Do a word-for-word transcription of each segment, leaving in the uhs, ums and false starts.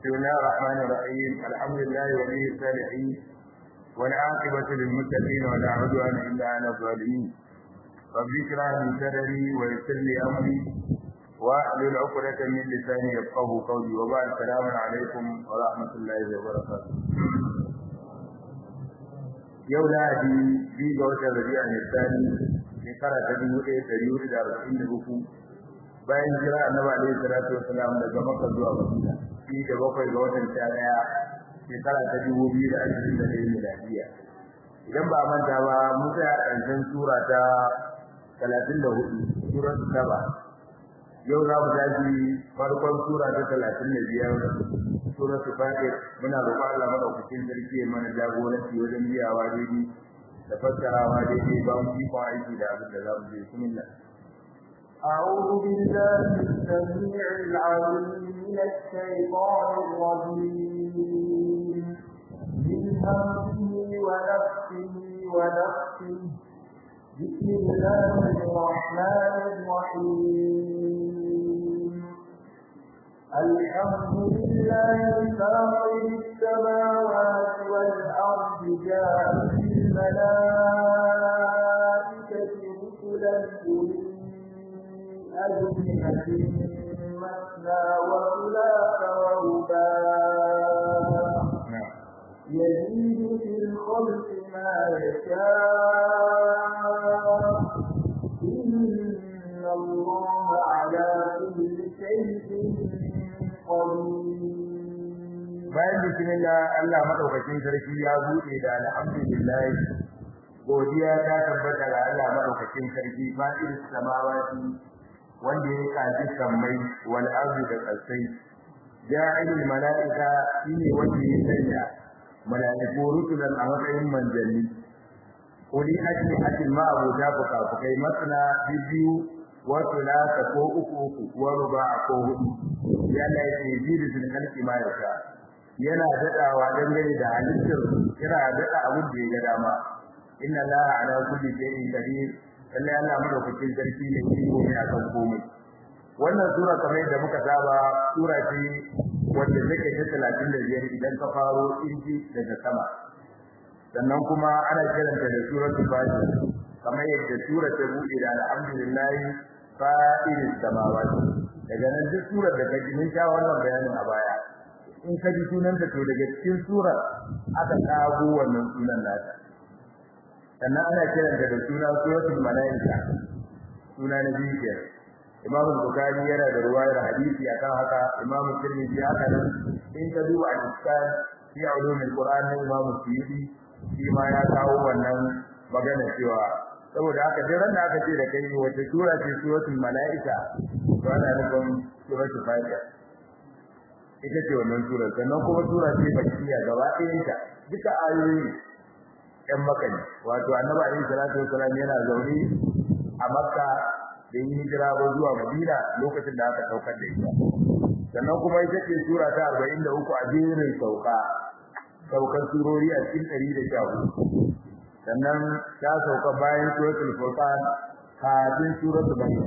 بسم الله الرحمن الرحيم الحمد لله ولي الصالحين والعاقبة للمتقين ولا عدوان إلا على الظالمين رب اشرح لي صدري ويسر لي أمري واحلل عقدة من لساني يفقهوا قولي وبعد السلام عليكم ورحمة الله وبركاته yau lahadi biyu ga watan rabi'a ne tsani shekara ta dubu ɗaya ɗari hudu da arba'in da uku bayan jira annabi alaihi salatu wasalam daga makka zuwa madina shi da bakwai ga watan sha ɗaya shekara ta dubu biyu da ashirin da ɗaya miladiya idan ba manta ba mun tsaya a ƙarshen sura ta talatin da hudu surar saba yau za mu tashi farkon sura ta talatin da biyar suratul fatir muna roƙon Allah madaukakin sarki ya mana jagoranci wajen biyawa daidai da fassarawa daidai ba mu yi aiki da abin da za mu yi bismillah أعوذ بالله السميع العليم من الشيطان الرجيم من همزه ونفسه ونفسه بسم الله الرحمن الرحيم الحمد لله فاطر السماوات والأرض جاعل الملائكة رسلا أولي أجنحة مثنى وثلاث ورباع يزيد في الخلق ما يشاء إن الله على كل شيء bayan bismillah Allah madaukakin sarki ya bude da alhamdulillah godiya ta tabbata ga Allah madaukakin sarki fa'il samawati wanda ya kaji sammai wal ardi da kasai ja'ilul malaika shine wanda ya sanya malaiku rusulan a matsayin manzanni kuli ajli ajli ma abuda fuka fukai masna biyu wa thulatha ko uku uku wa ruba'a ko hudu yana yake jiri din kalki ma yaka yana dadawa dangane da halittar yana dada abin da ya ga dama inna la ala kulli shay'in qadir Allah yana madaukakin sarki ne shi ko ne akan komai wannan sura kamar da muka saba sura ce wanda take ta talatin da biyar idan ka faro inji daga sama sannan kuma ana kiranta da suratul fatiha kamar yadda sura ta bude da alhamdulillah fa'ilis samawati daga nan duk surar da kaji mun sha wannan bayanin a baya in ka ji sunanta to daga cikin surar aka kago wannan sunan nata sannan ana kiranta da suna suratul malaika suna na biyu Imam Bukhari yana da riwayar hadisi akan haka Imam Tirmidhi haka nan in ka duba al-Iskan fi ulumul Qur'an na Imam Suyuti shi ma ya kawo wannan magana cewa saboda haka dai ran da aka ce da kai wata sura ce suratul malaika to ana nufin suratul fatiha ita ce wannan sura sannan kuma sura ce bakiya gaba ɗayanta duka ayoyi ɗan makani wato annabi alaihi salatu wasallam yana zaune a makka da yin hijira ba zuwa madina lokacin da aka saukar da ita sannan kuma ita ce sura ta arba'in da uku a jerin sauka saukar surori a cikin ɗari da sha hudu sannan ta sauka bayan suratul furqan kafin suratul maryam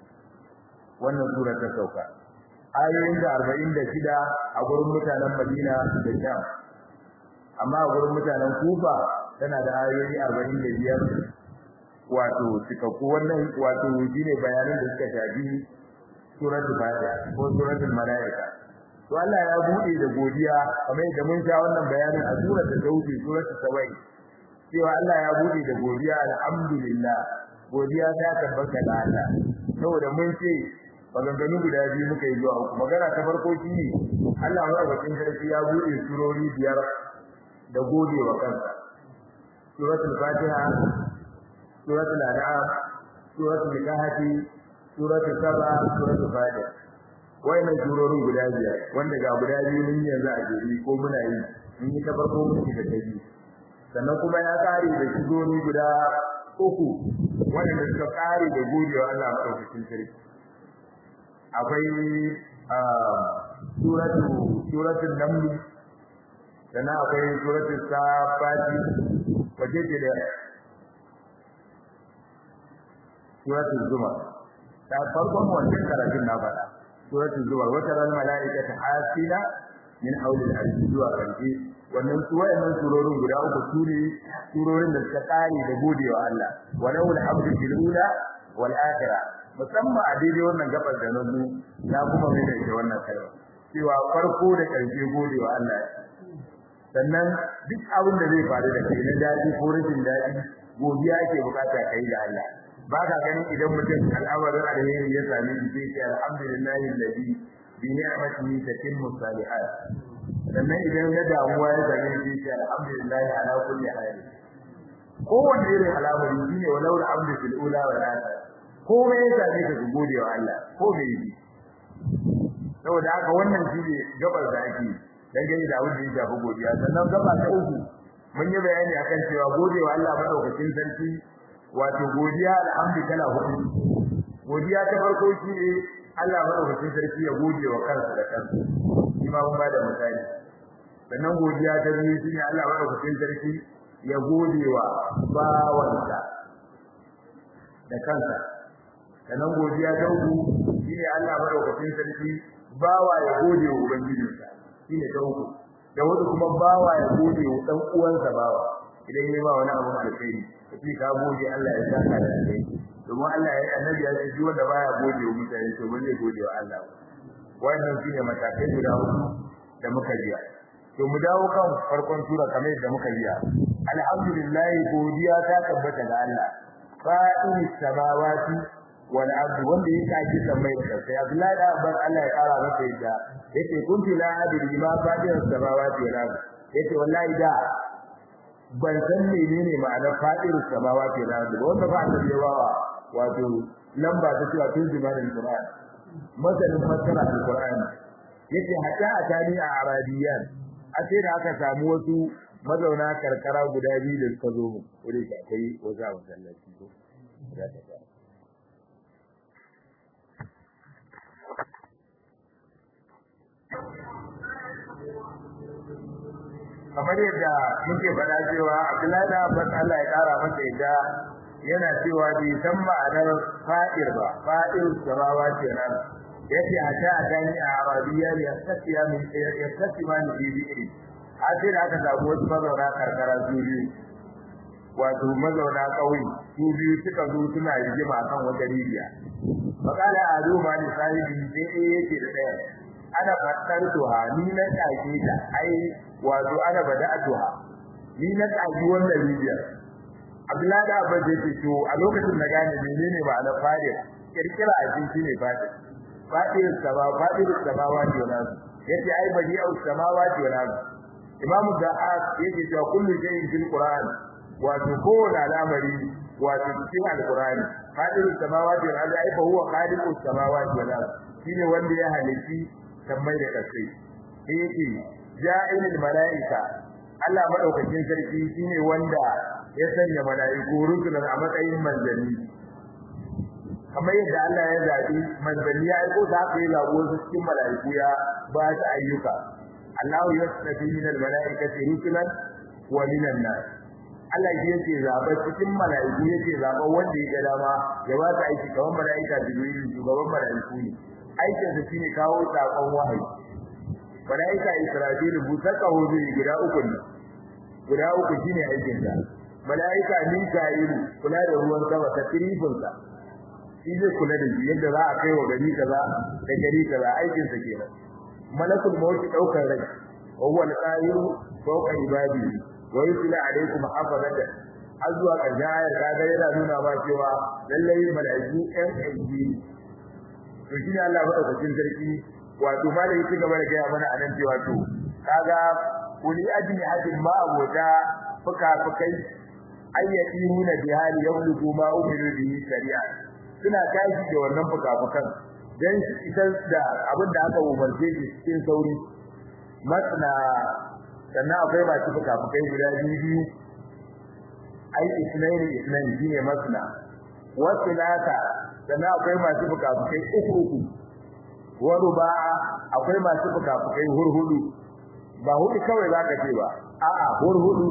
wannan sura ta sauka ayoyin da arba'in da shida a gurin mutanen Madina da Sham amma a gurin mutanen Kufa tana da ayoyi arba'in da biyar wato cikakku wannan wato shine bayanan da suka shafi suratul fatiha ko suratul malaika to Allah ya bude da godiya kamar yadda mun sha wannan bayanin a suratul tauhid suratul sabai cewa Allah ya bude da godiya alhamdulillah godiya ta tabbata da Allah saboda mun ce maganganu guda biyu muka yi zuwa uku magana ta farko shine Allah madaukakin sarki ya bude surori biyar da godewa kansa suratul fatiha suratul an'am suratul kahfi suratul saba suratul fatiha wayannan surorin guda biyar wanda ga guda biyu mun yanzu a jeri ko muna yi mun yi ta farko mun ci da ta biyu sannan kuma ya kare da surori guda uku wanda suka kare da godewa Allah madaukakin sarki akwai suratul suratul naml sannan akwai suratul safati waje ce da suratul zumar da farkon wannan karatun na faɗa suratul zumar wata ran malaikatu hasina min hawlil ardi zuwa kanki wannan su wayannan surorin guda uku su ne surorin da suka kare da godewa Allah walau alhamdu fil ula wal akhirah musamman a daidai wannan gabar da nazo na kuma mai da wannan kalma cewa farko da karshe godewa Allah sannan duk abin da zai faru da kai na dadi ko rashin dadi godiya ake bukata kai da Allah ba ka ganin idan mutum al'amarin alheri ya same shi sai alhamdulillahi alladhi bi ni'matihi tatimmu salihat sannan idan na damuwa ya same shi sai alhamdulillahi ala kulli hal kowanne irin al'amari shine walau alhamdu fil ula wal akhirah komai ya same ka gode wa Allah ko me yi saboda haka wannan shine gabar da ake dangane da abin da ya shafi godiya sannan gaba ta uku mun yi bayani akan cewa gode wa Allah madaukakin sarki wato godiya alhamdu kala hudu godiya ta farko shine Allah madaukakin sarki ya gode wa kansa da kansa shi ma mun ba da misali sannan godiya ta biyu shine Allah madaukakin sarki ya gode wa bawansa da kansa sannan godiya ta uku shine Allah madaukakin sarki bawa ya gode wa ubangijinsa shine ta uku da wanda kuma bawa ya gode wa dan uwansa bawa idan yayi ba wani abu alkhairi sai ka gode Allah ya saka da kai domin Allah ya annabi ya ce wanda baya gode wa mutane to ba zai gode wa Allah wannan shine matakai guda uku da muka biya to mu dawo kan farkon sura kamar yadda muka biya alhamdulillah godiya ta tabbata ga Allah fa'in samawati wal ardi wanda yake kaji samai da sai Abdullahi da Abbas Allah ya kara masa yadda yake kunti la adri ma fa'in samawati wal ardi yake wallahi da ban san menene ma'anar fa'in samawati wal ardi wanda ba ta yawa wato lamba ta cewa tun jimanin Qur'an masanin fassara al-Qur'ani yake hatta a tani a arabiyan a sai da aka samu wasu mazauna karkara guda biyu da suka zo mu wuri da kai waza masallaci ko ya ta fara kamar yadda muke faɗa cewa Abdullahi da Abbas Allah ya kara masa yadda yana cewa bai san ma'anar fa'ir ba fa'ir samawati wal ard yace hata adani a arabiya ya tafiya min ya tafiya min bi'ri hadin aka samu wasu mazauna karkara su biyu wato mazauna kauye su biyu suka zo suna rigima kan wata rijiya fakala adu ma ni sahibi sai yake da daya ana fatar tuha ni na take ta ai wato ana bada'atuha ni na take wannan rijiya Abdullahi da Abba yake to a lokacin da gane menene ba na fare kirkira a cikin ne fare fare sama fare samawati wal ard yace ai badi au samawati wal ard imamu da'at yake cewa kullu shay'in fil qur'an wato kowane al'amari wato cikin alqur'ani fare samawati wal ard ai fa huwa khaliqu samawati wal ard shine wanda ya halici sammai da kasai yake ja'ilul malaika Allah madaukakin sarki shine wanda ya sanya malaiku rusulan a matsayin manzanni kamar yadda Allah ya zabi manzanni ya aiko da haka ya zabo su cikin malaiku ya ba ta ayyuka Allahu yasnabi min almalaikati rusulan wa min an-nas Allah yake zaba cikin malaiku yake zaba wanda ya ga dama ya ba ta aiki kamar malaika Jibril shugaban malaiku ne aikin sa shine kawo sakon wahayi malaika Israfil busaka hoje guda uku ne guda uku shine aikin sa malaika Mika'il kula da ruwan sama ta tirifin sa shi zai kula da yadda za a kai wa gari kaza da gari kaza aikin sa kenan malakul maut daukar rai wa huwa al-qahiru fawqa ibadihi wa yusla alaykum hafazata azwa kajayar kaga yana nuna ba cewa lallai malaiku ɗan aiki to shi ne Allah madaukakin sarki wato malai yake gaba da gaya mana anan cewa to kaga kuli ajni hadin ma abota fuka fukai ayyati huna bihali yawluku ma umiru bihi shari'a suna tashi da wannan fuka fukan dan isar da abin da aka umarce shi cikin sauri masna sannan akwai masu fuka fukai guda biyu ai isnaini isnaini shine masna wasilata sannan akwai masu fuka-fukai uku uku wa ruba'a akwai masu fuka-fukai hurhudu ba hudu kawai zaka ce ba a'a hurhudu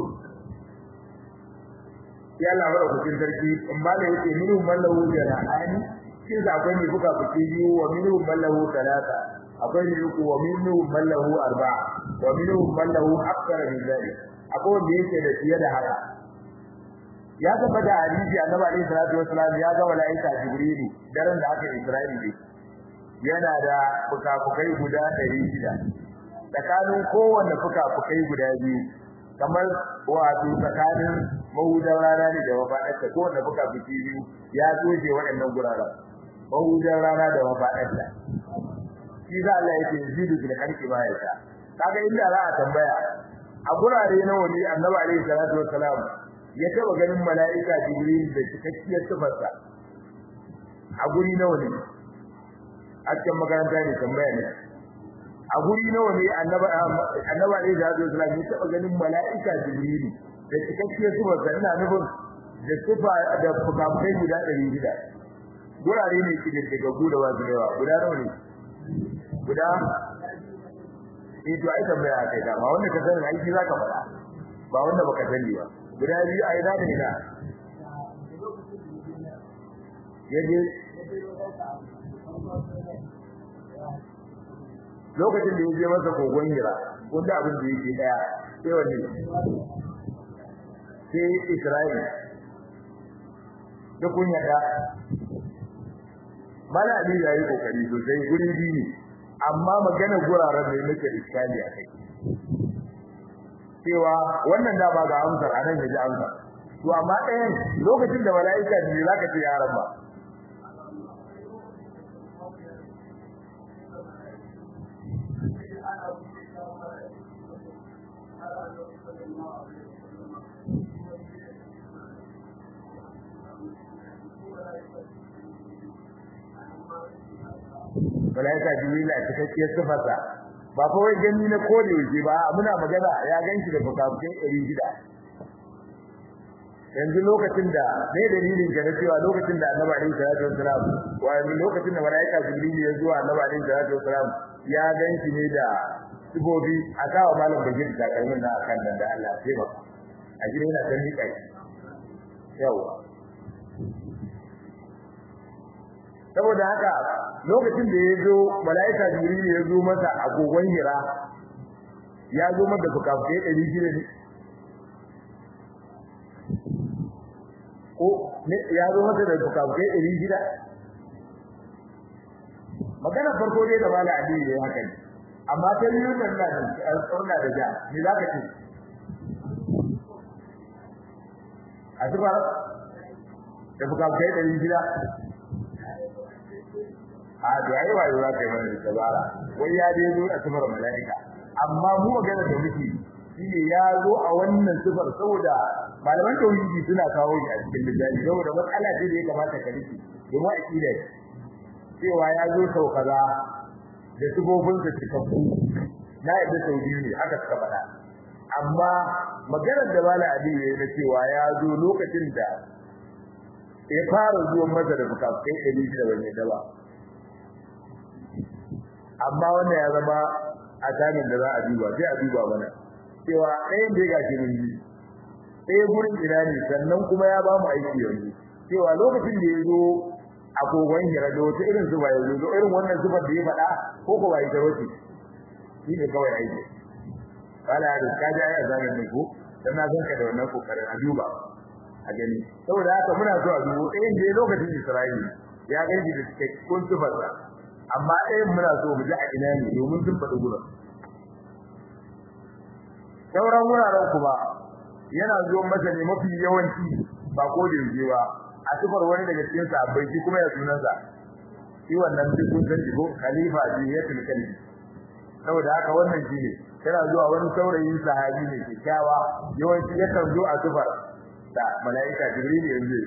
ya Allah wa rabbil sarki amma da yake minhum man lahu jara'ani shin da akwai mai fuka-fukai biyu wa minhum man lahu talata akwai ne uku wa minhum man lahu arba'a wa minhum man lahu akthar min dhalik akwai wanda yake da fiye da haka ya tabbata hadisi annabi alaihi salatu wasallam ya ga malaika jibril daren da aka isra'ili yana da fukafukai guda ɗari shida tsakanin kowanne fukafukai guda biyu kamar wato tsakanin mahudan rana ne da wafaɗarsa kowanne fukafuki biyu ya zoje waɗannan guraren mahudan rana da wafaɗarsa shi za Allah yake zidu bil khalqi ma yasha kaga inda za a tambaya a gurare nawa ne annabi alaihi salatu wassalam ya taba ganin mala'ika jibril da cikakkiyar sifarsa a guri nawa ne a cikin makaranta ne tambaya ne a guri nawa ne annabi annabi alaihi salatu wassalam ya taba ganin mala'ika jibril da cikakkiyar sifarsa ina nufin da sifa da fukafukai guda ɗari shida gurare ne kike daga guda wasu yawa guda nawa ne guda eh to ai tambaya kai da ba wanda ka sani ai shi zaka faɗa ba wanda baka sani ba guda biyu ai da ne da yaje lokacin da yaje masa kogon hira wanda abin da yake daya sai wanne sai Isra'il da kun yada mala ali yayi kokari sosai guri biyu amma magana guraren da yake iskali a kai cewa wannan da ba ga amsar anan yaji amsar to amma ɗayan lokacin da malaika ne zaka ce yaran ba malaika jibril a cikakkiyar sifarsa ba fa wai gani na kode waje ba muna magana ya ganshi da fukafukai ɗari shida yanzu lokacin da ne dalilin ga cewa lokacin da annabi alaihi salatu wasalam wa lokacin da malaika jibril ya zo annabi alaihi salatu wasalam ya ganshi ne da sibobi a kawo malam bajir da kalmin da akan nan da Allah sai ba a gidan yana dan nika yawa saboda haka lokacin da yazo malaika jibril ya zo masa a gogon hira ya zo masa fukafukai ɗari shida ne ko ne ya zo masa da fukafukai ɗari shida magana farko dai da mala ali ne haka ne amma ta yi nan da alƙawarna da ja ni zaka ce a tuba da fukafukai ɗari shida a da yayi wayo za ka yi mana dabara wai ya dai zo a sifar malaika amma mu magana da muke shine ya zo a wannan sifar saboda malaman tauhidi suna kawo shi a cikin littafi saboda matsala ce da ya kamata ka rike domin aqida cewa ya zo sau kaza da sifofin sa cikakku na yadda sau biyu ne haka suka faɗa amma maganar da mala ali ya yi cewa ya zo lokacin da ya fara zuwa masa da fukafukai ɗari shida ban yadda ba amma wannan ya zama a tamin da za a duba sai a duba mana cewa ɗayan da ya gashi mun yi ɗaya gurin ina ne sannan kuma ya ba mu aiki yanzu cewa lokacin da ya zo a kogon hira da wata irin zuba ya zo irin wannan zubar da ya faɗa ko ko ba ita wace shi ne kawai aiki wala da ka ji ai azamin ne ko dan na san ka da wannan kokarin a duba a gani saboda haka muna so a dubo ɗayan da lokacin Isra'ila ya gaji da cikakkun zubarsa amma ɗayan muna so mu ji a ina ne domin sun faɗi gurin sauran wuraren kuma yana zuwa masa ne mafi yawanci ba ko da yaje ba a sifar wani daga cikin sahabbai shi kuma ya sunansa shi wannan duk kun san ko khalifa biyatul kalbi saboda haka wannan shi ne yana zuwa wani saurayin sahabi ne kyakkyawa yawanci yakan zo a sifar da malaika jibril yanzu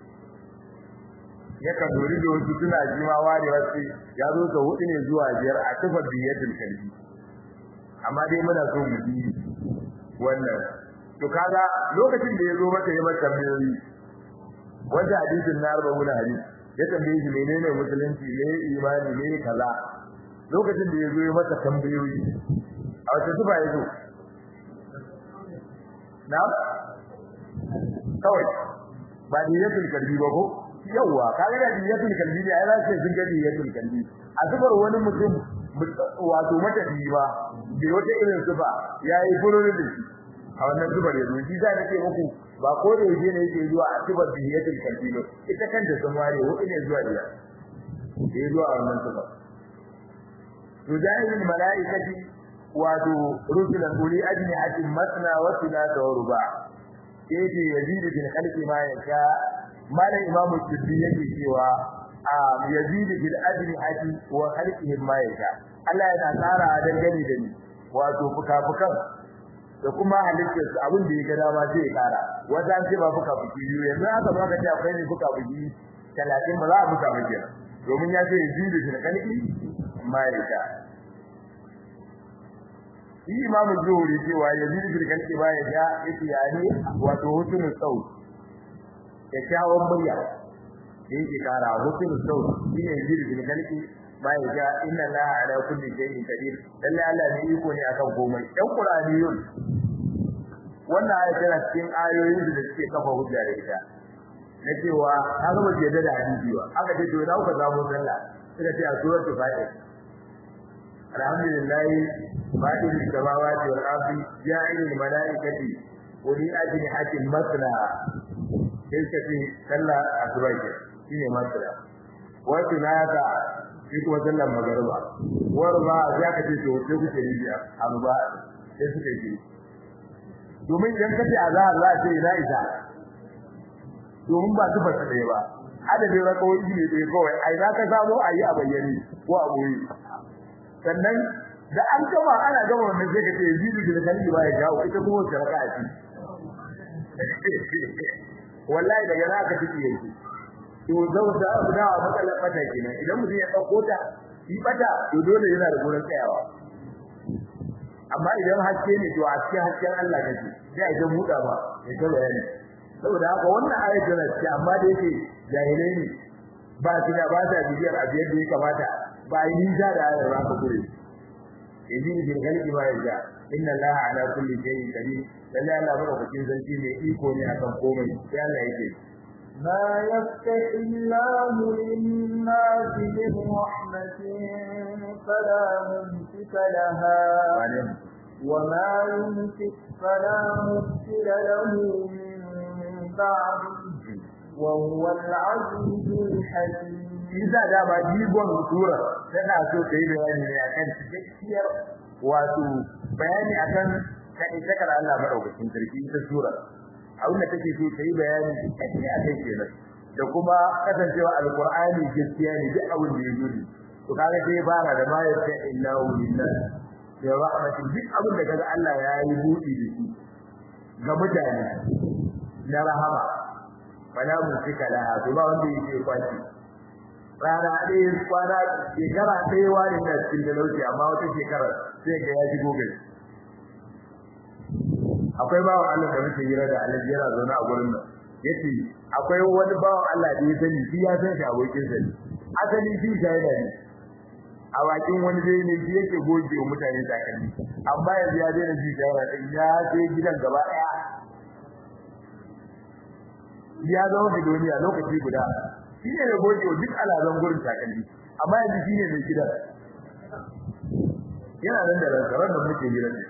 yakan dori da wasu suna jima warewa ce ya zo ta hudu ne zuwa biyar a sifar biyatul kalbi amma dai muna so mu bi wannan to kaga lokacin da yazo maka yayin tambayoyi wanda hadisin na arba wala hadisi ya tambaye shi menene musulunci ne imani ne kaza lokacin da yazo yayin maka tambayoyi a wata tuba yazo na kawai ba diyatul kalbi ba ko yawa kaga da diyatul kalbi ne ai za su sun ga diyatul kalbi a tubar wani mutum wato matafi ba da wata irin zuba yayi fururin da shi a wannan zubar yanzu shi zai nake muku ba ko da yaje ne yake zuwa a zubar biyatul kalbilo ita kanta sun ware ko ine zuwa biya sai zuwa a wannan zubar yujailul malaikati wato rusulan uli ajnihatin masna wa thulatha wa ruba yace yazidu bil khalqi ma yasha malam imamu tuddi yake cewa a yazidu bil ajnihati wa khalqihi ma yasha Allah yana tsara dangane da ni wato fuka-fukan da kuma halittar su abin da ya ga dama sai ya kara wanda ce ba fuka-fuki biyu yanzu haka ba ka ce akwai ne fuka-fuki talatin ba za a fuka fuki domin ya ce yazidu bil khalqi ma yasha shi imamu zuhuri cewa yazidu bil khalqi ma yasha yake yani wato hutun sau da kyawun murya da yake kara hutun sau shine yazidu bil khalqi ma yasha inna allaha ala kulli shay'in qadir lalle Allah ne iko ne akan komai dan qur'aniyun wannan ayat tana cikin ayoyin da suke kafa hujja da ita na cewa ta zama jeda da hadisi ba aka ce to na ku samu sallah suka ce a suratul fatiha alhamdulillah fatir samawati wal ardi ja'ilul malaikati uli ajnihatin masna sai ka ce sallah asuba ce shine masna wa tunaka shi kuma sallar magariba warba za ka ce to sai kuke ribiya amma sai suke ji domin idan ka ce azhar za ce ina isa domin ba su fata da ba adadin rakawoyi ne dai kawai ai za ka samu ayi a bayyane ko a boye sannan da an gama ana gama wannan sai ka ce zidu da kalli ba ya jawo ita kuma wata raka'a ce wallahi daga za ka tafi yanki to zau da abu da matsalar fata kenan idan mutum ya dauko ta shi fata to dole yana da gurin tsayawa amma idan haske ne to a cikin hasken Allah kake sai idan muda ba ya ta bayani saboda haka wannan ayatu na ce amma da yake jahilai ne ba su da ba ta bibiyar abin da ya kamata ba yi nisa da ayar ba ka kure idin bil ghalbi ma yaja inna allaha ala kulli shay'in qadir lalle Allah madaukakin sarki ne iko ne akan komai sai Allah yake ما يفتح الله للناس من رحمة فلا ممسك لها وما يمسك فلا مرسل له من بعده وهو العزيز الحكيم إذا دام جيبون سورة tana so ta yi bayani ne akan cikakkiyar wato bayani akan kadaitakar Allah madaukakin sarki ita sura abin da take so ta yi bayani cikakke akan kenan da kuma kasancewa alqur'ani gaskiya ne duk abin da ya yi to kaga sai fara da ma yatta illahu lillah ya rahmatin duk abin da kaga Allah ya yi buɗi da shi ga mutane na rahama wala musika laha to ba wanda yake kwaci rana ɗaya kwana shekara ɗaya wani na cikin talauci amma wata shekara sai ga ya shigo gari akwai bawan Allah da muke hira da Allah yana zaune a gurin nan yace akwai wani bawan Allah da ya sani shi ya san shi abokin sa asali shi shaida ne a wakin wani dai ne shi yake goge wa mutane takalmi amma yanzu ya daina ji shaida din ya sai gidan gaba ɗaya ya zama bidoniya lokaci guda shi ne da goge duk alazan gurin takalmi amma yanzu shi ne mai gidan yana nan da rankarar da muke hira ne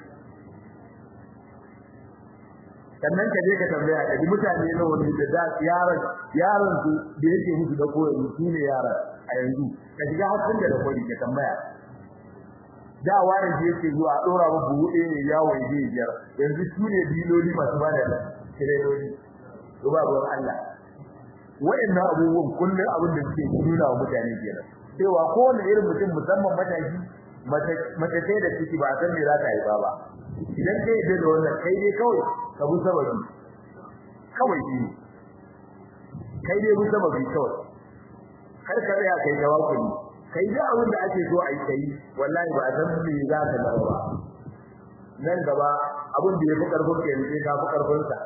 sannan ka je ka tambaya ka ji mutane na wani da da yaran yaran su da yake musu da koyi su ne yaran a yanzu ka shiga hakkin da koyi ka tambaya da wani da yake zuwa a dora mu buɗe ne yawo yaje biyar yanzu su ne biloli masu bada kireloli to babu Allah wayannan abubuwan kullun abin da suke nuna wa mutane kenan cewa kowane irin mutum musamman mataki mace sai da ciki ba san me za ta haifa ba idan kai da wannan kai dai kawai ka bu sababi kawai shi kai dai bu sababi kawai kar ka tsaya kai jawabi kai da abin da ake so a yi kai wallahi ba san me za ka dawo ba nan gaba abin da yafi karfin ka yanzu ka fi karfin sa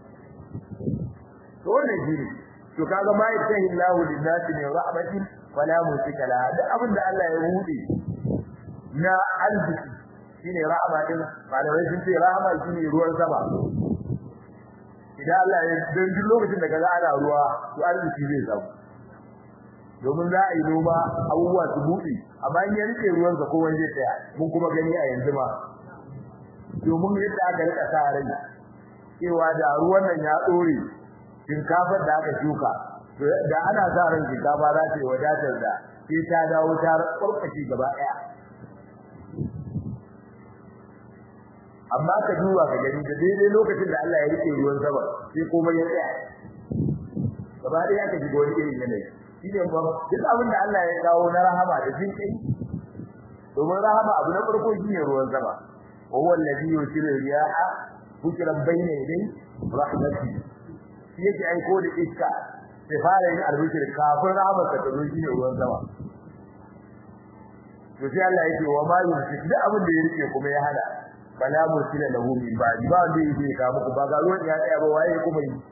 to wannan shi to kaga ma yattahi Allahu lin-nasi min rahmatin fala musika laha da abin da Allah ya hude na arziki shine rahama din malamai sun ce rahama shine ruwan sama idan Allah ya dan duk lokacin da kaga ana ruwa to arziki zai samu domin za a yi noma abubuwa su buɗe amma in ya rike ruwan sa kowa zai tsaya mun kuma gani a yanzu ma domin yadda aka rika sa rai cewa da ruwan nan ya dore shinkafar da aka shuka da ana sa ran shinkafa za ta yi wadatar da sai ta dawo ta kurkashi gaba ɗaya amma ka duba ka gani da daidai lokacin da Allah ya rike ruwan sama sai komai ya tsaya gaba ɗaya ka ji wani irin yanayi shi ne ba duk abin da Allah ya kawo na rahama da jin kai domin rahama abu na farko shine ruwan sama wa huwa alladhi yusiru riyaha bukran bayna yaday rahmati shi yake aiko da iska sai fara yin albishir kafin rahama ta zo shine ruwan sama to sai Allah yake wa ma yusik da abin da ya rike kuma ya hada bala mursila lahu min ba'di ba wanda yake ka muku ba ga ruwan ya tsaya ba waye kuma yi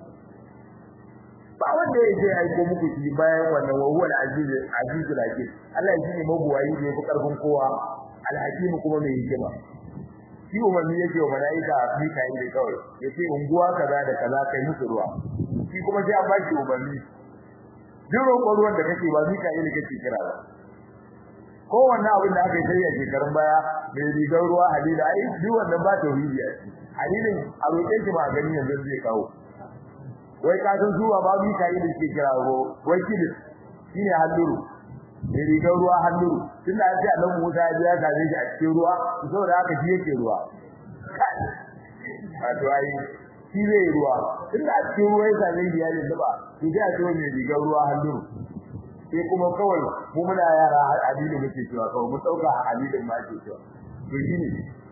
ba wanda yake aiko muku shi bayan wannan wa huwa al-aziz azizul hakim Allah shi ne mabuwayi da yafi karfin kowa al-hakim kuma mai hikima shi umarni yake wa malaika Mika'il da kawai yace unguwa kaza da kaza kai musu ruwa shi kuma sai an baki umarni duk roƙon ruwan da kake ba Mika'il kake kira ba kowanne abin da aka yi sai a shekarun baya mai rigar ruwa halila ai duk wannan ba tauhidi a ciki halilin a roƙe shi ba gani yanzu zai kawo wai ka san zuwa ba Mika'il ke kira ro wai kidi shine halluru mai rigar ruwa halluru tunda an ce Allah Musa ya ga gaje shi a cikin ruwa saboda haka shi yake ruwa wato ai shi zai ruwa tunda a cikin ruwa ya gaje shi ya yi ba to sai a ce mai rigar ruwa halluru sai kuma kawai mu muna yara hadisi muke cewa kawai mu dauka hadisin ma ke cewa to shine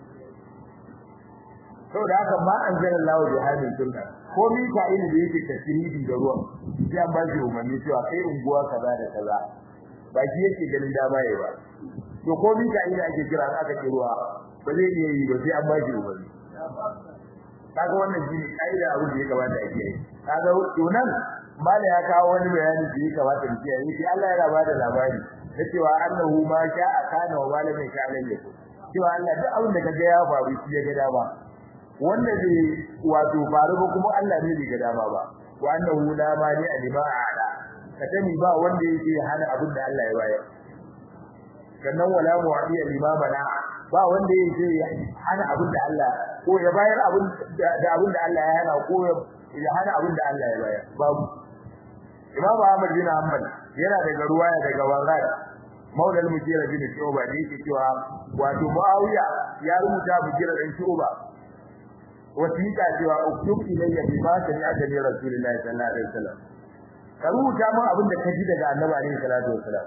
saboda haka ma anzalallahu bi hadin sunna ko Mika'il da yake tasiri da ruwan sai an ba shi umarni cewa kai unguwa kaza da kaza ba shi yake ganin dama yayi ba to ko Mika'il da ake kira aka ce ruwa ba zai iya yi ba sai an ba shi umarni kaga wannan shine kaida abin da ya kamata a yi kaga to nan mala ya kawo wani bayani da ya kamata mu kiyaye shi Allah ya raba da labari da cewa annahu ma sha'a kana wa malamin sha Allah yake cewa Allah duk abin da kaga ya faru shi ya ga dama wanda zai wato faru ba kuma Allah ne bai ga dama ba wa annahu la mani alima ala kadani ba wanda yake hana abin da Allah ya bayar sannan wala mu'adiya limamana ba wanda yake hana abin da Allah ko ya bayar abin da abin da Allah ya hana ko ya hana abin da Allah ya bayar babu Imam Ahmad bin Hanbal yana daga ruwaya daga Warrad Maulal Mujira bin Shu'ba da yake cewa wato Muawiya ya rubuta Mujira dan Shu'ba wasiqa cewa uktub ilayya bima sami'ta min Rasulillahi sallallahu alaihi wasallam ka rubuta mun abin da kaji daga Annabi alaihi salatu wasallam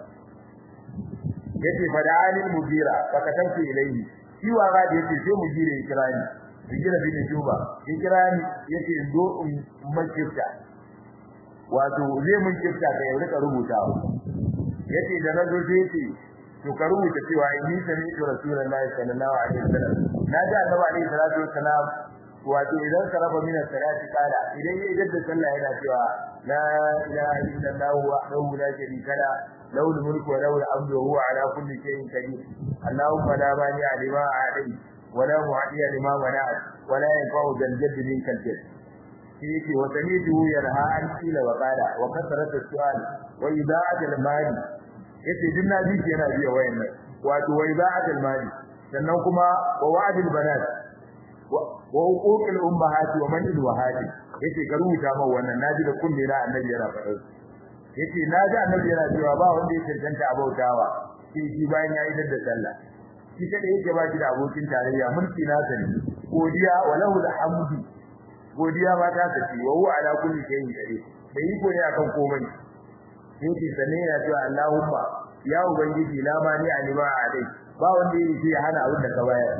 yace fada'ani Mujira fa katabtu ilayhi shi Warrad yace sai Mujira ya kira ni Mujira bin Shu'ba ya kira ni yace zo in makirta wato zai mun kifta kai ya rika rubutawa yace da nazo sai yace to ka rubuta cewa inni sami rasulullahi sallallahu alaihi wasallam naji annabi alaihi salatu wasallam wato idan ka raba min salati kala idan ya idan da sallah yana cewa la ilaha illallah wahdahu la sharika la lahu al-mulku wa lahu al-hamdu wa huwa ala kulli shay'in qadir allahumma la mani'a lima a'tayta wa la mu'tiya lima mana'ta wa la yanfa'u dhal jaddi minkal jadd yake wa samidu yarha an kila wa qala wa kasratu su'al wa ida'at al-mali yace din nabi yana biya wayannan wato wa ida'at al-mali sannan kuma wa wa'd al-banat wa huquq al-ummahati wa man al-wahati yace ka rubuta ma wannan naji da kunne na annabi yana faɗa yace naji annabi yana cewa ba wanda ya tantance abautawa sai shi bayan yayi da sallah shi kada yake ba shi da abokin tarayya mulki na sani godiya wa lahu al-hamdu godiya ba ta tafi wa huwa ala kulli shay'in qadir bai yi koyi akan komai yake sanne yana cewa Allahumma ya ubangiji la mani alima alai ba wanda yake hana abin da ka bayar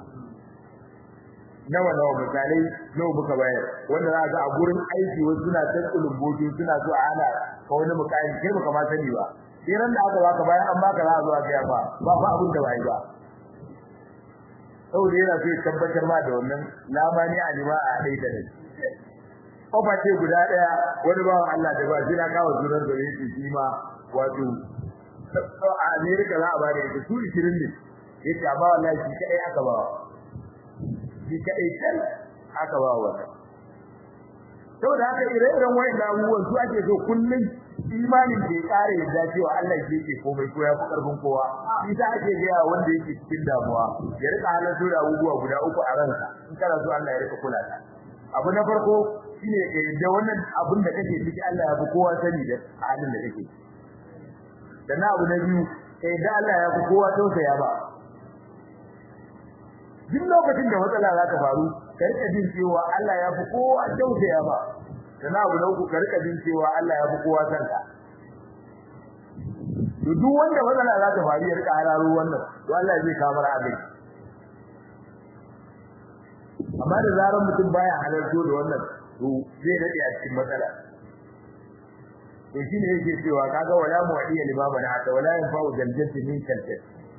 nawa nawa misalai nawa muka bayar wanda za ga a gurin aiki wasu suna tsakulun bojo suna so a hana ka wani mukami kai baka ma sani ba iran da aka baka bayan an baka za a zo a ga ba ba fa abin da bai ba saboda yana so ya tabbatar ma da wannan lamani alima a dai da dai kofa ce guda daya wani bawan Allah da ba jira kawo zurar da yake shi ma wato a America za a ba da ita su ishirin ne yace ba wallahi shi kai aka ba shi kai kan aka ba wannan saboda haka ire-iren wayan abubuwan su ake so kullun imanin ke kare yadda cewa Allah ke ke komai ko ya fi karfin kowa shi ta ake ga wanda yake cikin damuwa ya rika halarta da abubuwa guda uku a ransa in kana so Allah ya rika kula ka abu na farko shine ka yadda wannan abin da kake ciki Allah ya fi kowa sani da halin da kake dan abu na biyu ka yadda Allah ya fi kowa tausaya ba duk lokacin da matsala za ta faru ka rika jin cewa Allah ya fi kowa tausaya ba dan abu na uku ka rika jin cewa Allah ya fi kowa sanka to duk wanda matsala za ta faru ya rika hararo wannan to Allah zai kamar abin amma da zaran mutum baya halarto da wannan to zai dade a cikin matsala to shine yake cewa kaga wala mu'adiya limama na hata wala yanfa'u jaljati min kalkat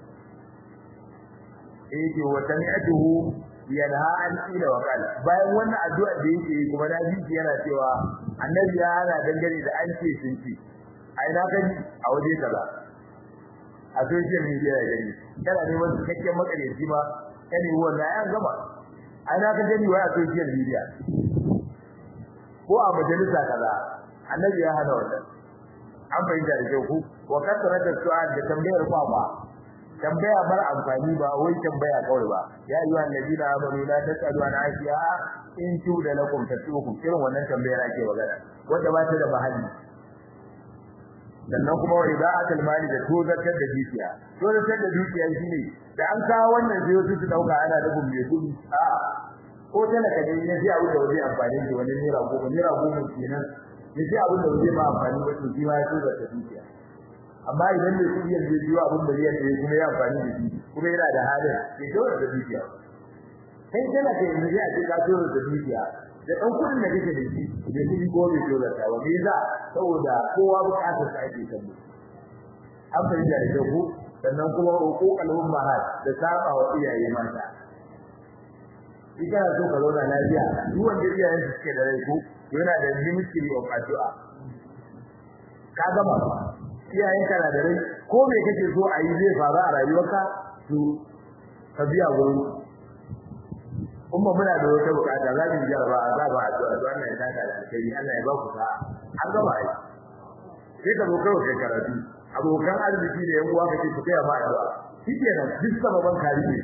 yake wa sami'atuhu yanha an ila wa qala bayan wannan addu'a da yake yi kuma na ji yana cewa annabi ya hana dangane da an ce sun ci ai na gani a waje kaza a social media ya gani kana neman cikakken makareci ba kani wannan ya gama ai na gani wai a social media ko a majalisa kaza annabi ya hana wannan an bayyana da kyau ku wa kasara da su'al da tambayar kwaba tambaya bar amfani ba wai tambaya kawai ba ya ayyuha alladina amanu la tasalu an ashiya in tuda lakum tasukum irin wannan tambayar ake magana wanda ba ta da mahalli sannan kuma wa ida'atul mali da tozartar da dukiya tozartar da dukiya shine da an kawo wannan zai su su dauka ana da gumbe kudi a ko talaka ne ne sai abu da waje amfani da wani naira goma naira goma kenan ne sai abu da waje ba amfani ba to shi ma ya tozartar dukiya amma idan da kudi ya je biyo abun da ya yi kuma ya amfani da shi kuma yana da halin ya tozartar da dukiya kai talaka ne sai a ce ka tozartar da dukiya da dan kudin da kake da shi da shi ko bai dole ta ba me za saboda kowa bukatar sa ake kallo an fahimta da ku sannan kuma hukukul ummahat da saba wa iyaye mata idan so ka zauna lafiya duk wanda iyayen su suke da rai ko yana da ministry of addu'a ka gama iyayen ka na da rai ko me kake so a yi zai faru a rayuwarka to ka biya gurin umma muna da wata bukata za mu jarraba a zaba addu'a to Allah ya saka da alheri Allah ya ba ku sa'a an gaba ai sai ka zo kawai kai karatu abokan arziki da yan uwa kake ku kai ma addu'a shikenan duk sababan kariye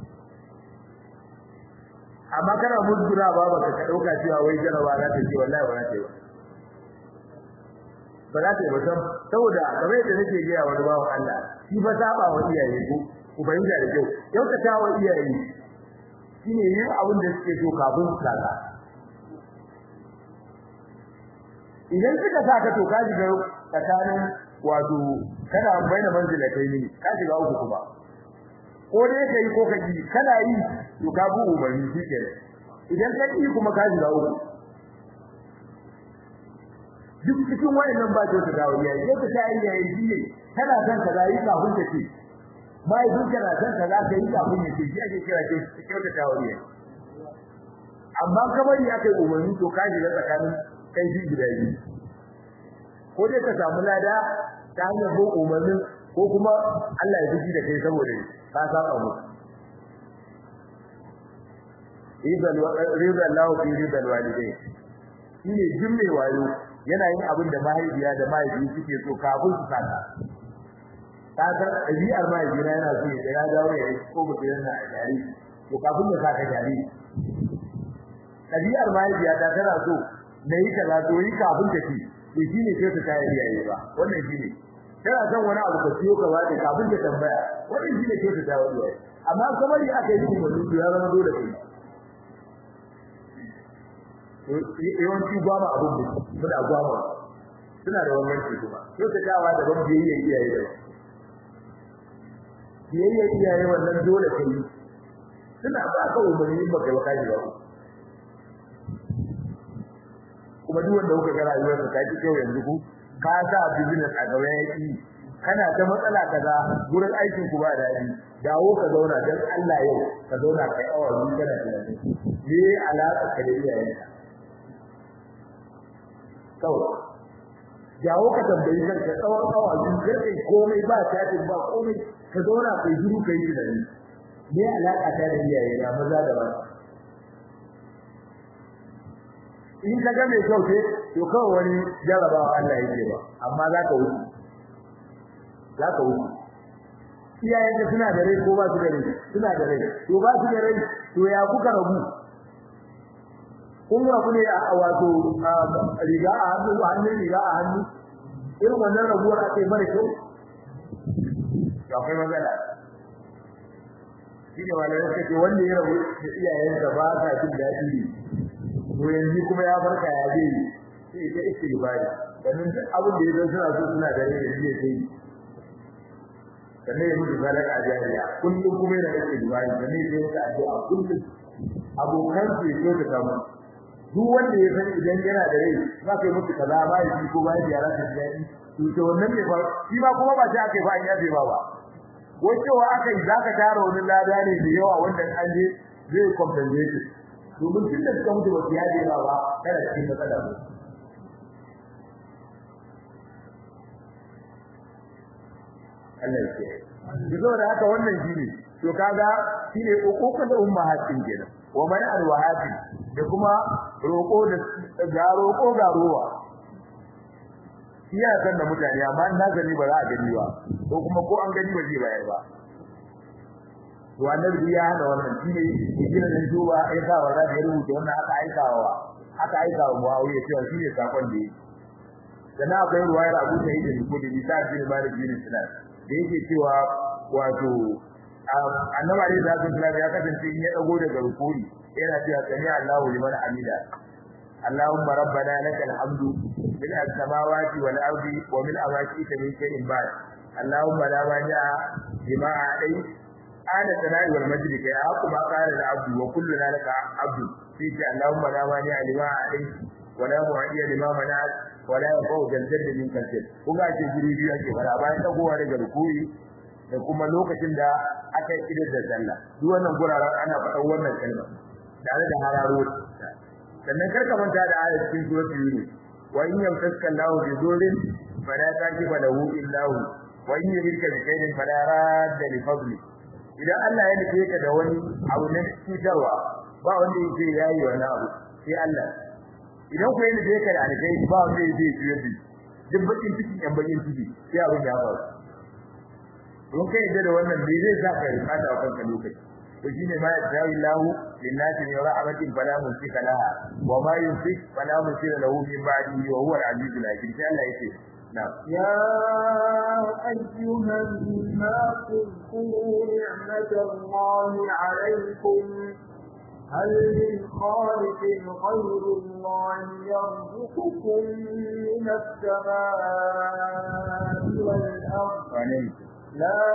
amma kana mudura baba ka dauka cewa wai jarraba za ta ce wallahi ba za ta yi ba za ta yi ba saboda kamar da nake ga wani bawo Allah shi ba saba wa iyaye ko ku bayyana da kyau kyautata wa iyaye shine yin abin da suke so kafin su saka idan suka saka to ka shiga tsakanin wato kana bayyana manzila kai ne ka shiga uku kuma ko dai kai ko kaji kana yi to ka bu umarni shike idan ka yi kuma ka shiga uku duk cikin wayannan ba ta dawo yayi ko ta yi yayi shine kana san ka yi kafin ka ce bai duk kana san ka za ka yi kafin ya ce shi ake kira ce kyauta ta wariya amma kamar ya kai umarni to ka ji tsakanin kai shi gida biyu ko dai ka samu lada ta hanyar bin umarni ko kuma Allah ya ji da kai saboda ka saba mu idan rizal lahu fi rizal walidai shine jimme wayo yana yin abin da mahaifiya da mahaifi suke so kafin su saka kaga ɗabi'ar mahaifina yana so ya ya dawo ya yi ko mutum yana a jari to kafin ya saka jari ɗabi'ar mahaifiya ta tana so na yi kaza to yi kafin ta ci to shi ne sai ta tayar yayi ba wannan shi ne tana son wani abu ka ciyo ka bada kafin ta tambaya wannan shi ne sai ta tayar yayi amma kamar ya aka yi kuma duk ya zama dole kai yawanci gwama abin da suna gwama suna da wannan shi kuma sai ta kawa da ban biyayya iyaye da biyayya iyaye wannan dole kai suna ba ka umarni ba kai waka ba kuma duk wanda kuka ga rayuwar ka ki kyau yanzu ku ka sa business a gaba yaki kana ta matsala kaza gurin aikin ku ba dadi dawo ka zauna dan Allah yau ka zauna kai awa biyu kana tunani me alaka ka da iyaye kawai dawo ka tambayi kanka tsawon awa biyu kai komai ba tajin ba komai ka zauna kai shiru kai tunani me alaka ta da iyaye na maza da mata in ka ga mai kyau ce to kawai wani jarabawa Allah yake ba amma za ka wuce za ka wuce iyayen da suna da rai ko ba su da rai suna da rai to ba su da rai to ya kuka rabu kun rabu ne a wato riga a hannu a hannun riga a hannu irin wannan rabuwar ake mara kyau ya kai matsala shi ne wanda yake ce wanda ya rabu da iyayen da ba sa jin daɗi to yanzu kuma ya farka ya je sai ya istighfari dan abin da yake suna so suna da rai da zai sai sannan ya mutu sadaka a jariya kullum kuma yana da istighfari sannan ya yi addu'a kullum abokan su yake da kama duk wanda ya san idan yana da rai za ka yi mutu kaza ba shi ko ba ya rasa daɗi to to wannan ne fa shi ma kuma ba sai aka yi ba an yafe ba ba ko cewa aka yi zaka tara wani lada ne da yawa wanda an je zai compensate domin duk da suka mutu ba su yaje ba ba kada cikin matsala ba Allah ya ce duk da haka wannan shine to kaga shine ukukul ummahatin kenan wa man alwahati da kuma roko da ga roko ga ruwa iya san da mutane amma na gani ba za a gani ba ko kuma ko an gani ba zai bayar ba to annabi ya hada wannan shine yake da duba ai ka wa da ya rubuta wannan aka aikawa aka aikawa Muawiya cewa shine sakon da yake dan akwai ruwayar Abu Sa'id al-Khudri da Sa'id bin Malik bin Sinan da yake cewa wato annabi Ali da Hassan ya kasance in ya dago daga rukuni yana cewa sami Allahu liman hamida Allahumma rabbana lakal hamdu bil samawati wal ardi wa min awaqita min shay'in ba'd Allahumma la mani'a lima a'tai ana sana'i wal majdi kai aku ma qala al abdu wa kulluna laka abdu fi Allahumma la mani'a lima a'tai wa la mu'adiya lima mana'at wa la yanfa'u jadda min kalbin kuma ce guri biyu ake fara bayan dagowa daga rukuni da kuma lokacin da aka yi idar da sallah duk wannan guraren ana faɗan wannan kalma tare da hararo sannan karka manta da ayat cikin suratul yunus wa in yamtaska Allahu bi dhurrin fala tajiba lahu illa hu wa in yurika bi khairin fala radda li fadli idan Allah ya nufe ka da wani abu na cutarwa ba wanda yake yayi wannan abu sai Allah idan ku yi nufe ka da alkai ba wanda yake ciyar da duk bakin cikin yan bakin ciki sai abin ya faru don kai da wannan bai zai sa ka rika da kanka lokaci to shine ma ya tawi lahu linnati min rahmatin fala mumsika laha wa ma yumsik fala mursila lahu min ba'dihi wa huwa al-azizul hakim sai Allah yake na'am ya ayyuhan nas kuru ni'matallahi 'alaykum هل من خالق غير الله يرزقكم من السماء والأرض لا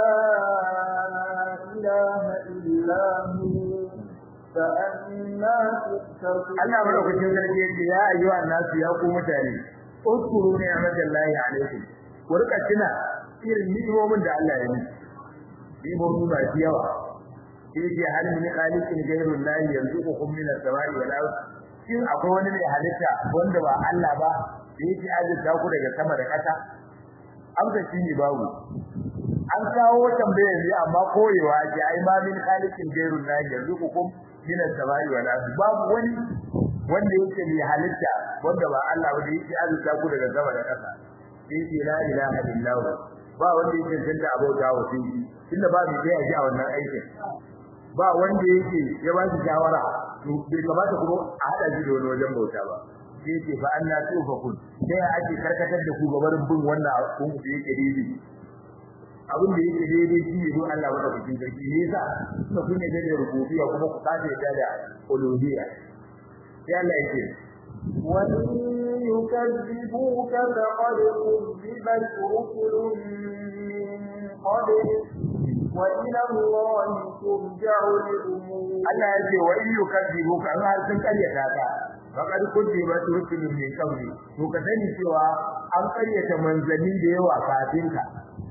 إله إلا هو فأنا تتقون الله ملوكتين ذلك يا أيها الناس يا قوم تاني اذكروا نعمة الله عليكم ورقتنا إير نعمة من دع الله يعني نعمة ما فيها yake halin ne khaliqin ghayru Allah yanzuqukum min as-sama'i wal ard shin akwai wani mai halitta wanda ba Allah ba da yake azurta ku daga sama da ƙasa amsa shine babu an kawo tambayar ne amma koyewa ji ai ma min khaliqin ghayru Allah yanzuqukum min as-sama'i wal ard babu wani wanda yake mai halitta wanda ba Allah ba da yake azurta ku daga sama da ƙasa yake la ilaha illallah ba wanda yake tantance abota wa sai inda ba mu kai a wannan aikin ba wanda yake ya ba shi shawara to bai kamata kuma a hada shi da wani wajen bauta ba sai ce fa anna tufakun sai ake karkatar da ku gabarin bin wannan abun da yake daidai abin da yake daidai shi ne don Allah wanda cikin sarki ne yasa kuma kun ne da rububiyya kuma ku kace da da uluhiyya sai Allah yake wa yukazzibuka faqad kuzzibat rusulun min qablik وإلى الله ترجع الأمور Allah yace wa in yukadibuka an har sun karyata ka faqad kudiba rusulun min qabli to ka sani cewa an karyata manzanni da yawa kafin ka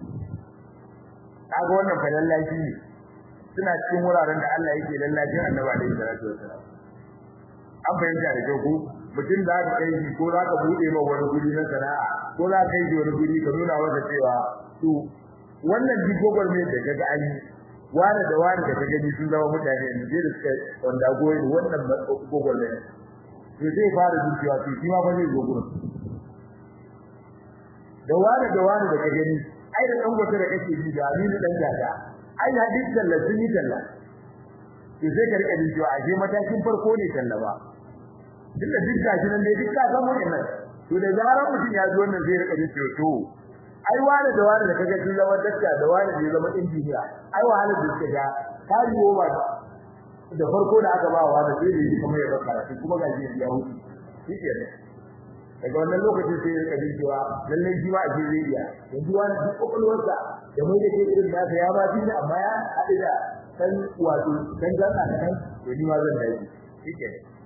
kaga wannan fa lallashi ne suna cikin wuraren da Allah yake lallashin Annabi alaihi salatu wasallam an bayyana da ku mutum da ka kai ko za ka bude ma wani guri na sana'a ko za ka yi wani guri ka nuna masa cewa to wannan digogor ne da kaga an wani da wani da kaga sun zama mutane ne da suka wanda goyi wannan digogor ne to zai fara zuciya to shi ma ba zai zo gurin da wani da wani da kake gani ai da dan gote da kake ji da ni dan gada ai hadisi da lazimi talla to sai ka rika jiwa a je matakin farko ne talla ba duk da duk gashi nan dai duk ka san wannan to da zarar mutum ya zo wannan zai rika jiwa to ai wani da wani da kake ji zama dakka da wani da zama injiniya ai wahalar da suke da kariyo ba da farko da aka ba wa da sai da kuma ya karatu kuma gashi ya huce shi ke daga wannan lokacin sai ya kaji cewa lalle jiwa a je zai iya yanzu wani duk kokolwarsa da mai da ke irin da ya ba shi amma ya haɗe da san wato dan gana kan to ni ma zan dai shike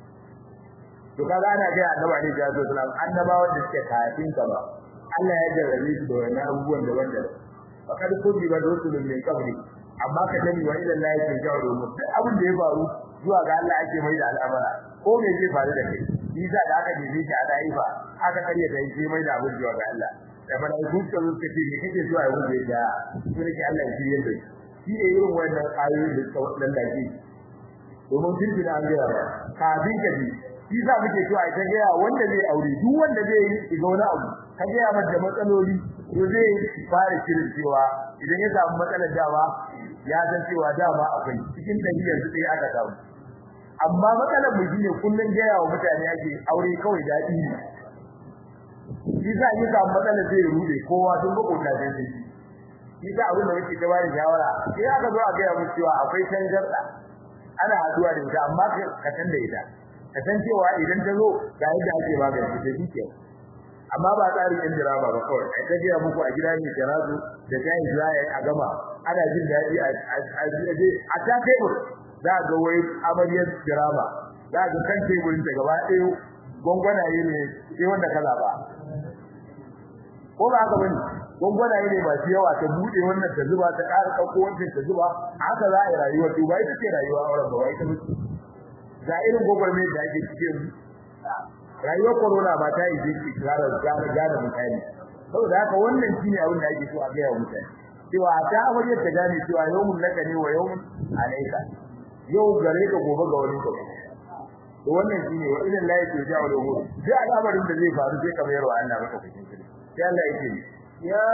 to kaga ana ga annabi ne ya zo sallam annabawan da suke kafin ka ba Allah ya jarrabe su da wannan abubuwan da wanda fakad kulli ba rusulun min qabli amma ka dani wa ila Allah ya jawo mu abin da ya faru zuwa ga Allah ake mai da al'amara ko me zai faru da kai Isa da aka jibe shi a daifa aka kariya da shi mai da abin zuwa ga Allah da fa dai kuka zo kace ne kake zuwa ya wuce da sai ki Allah ya shirye da shi ne irin wannan ayoyi da suka lallace domin kirki da an gaya ba kafin ka ji shi za muke cewa ita gaya wanda zai aure duk wanda zai yi ga wani abu ka gaya masa matsaloli to zai fara shirin cewa idan ya samu matsalar dawa ya san cewa dama akwai cikin dalilin su sai aka samu amma matsalar mu shine kullun gaya wa mutane ake aure kawai dadi ne shi za yi samu matsalar zai rude kowa sun makota da shi shi za abin da yake ta bani shawara sai aka zo a gaya mu cewa akwai tangarda ana haduwa da ita amma ka san da ita ka san cewa idan ta zo ga yadda ake magance ta dike amma ba tsarin yan dirama ba kawai ai ta gaya muku a gida ne tarazu da jayi zai a gama ana jin dadi a a ta tebur za ga wai amariyar dirama za ga kan teburin ta gaba ɗaya gongwanaye ne sai wanda kaza ba ko ba haka bane gongwanaye ne masu yawa ta bude wannan ta zuba ta ƙara ɗauko wannan ta zuba haka za a yi rayuwa to ba ita ce rayuwa auren ba ita ba ga irin gogorme da ake cikin rayuwar corona ba ta yi zai tsara gane gane mutane saboda haka wannan shine abin da ake so a ga mutane cewa ta amariyar ta gane cewa yawmun laka ne wa yawmun alayka yau gare ka gobe ga wani ka to wannan shine wa idan la yake jawo da umur duk al'amarin da zai faru sai kamar yarwa Allah maka cikin shi sai Allah yake ya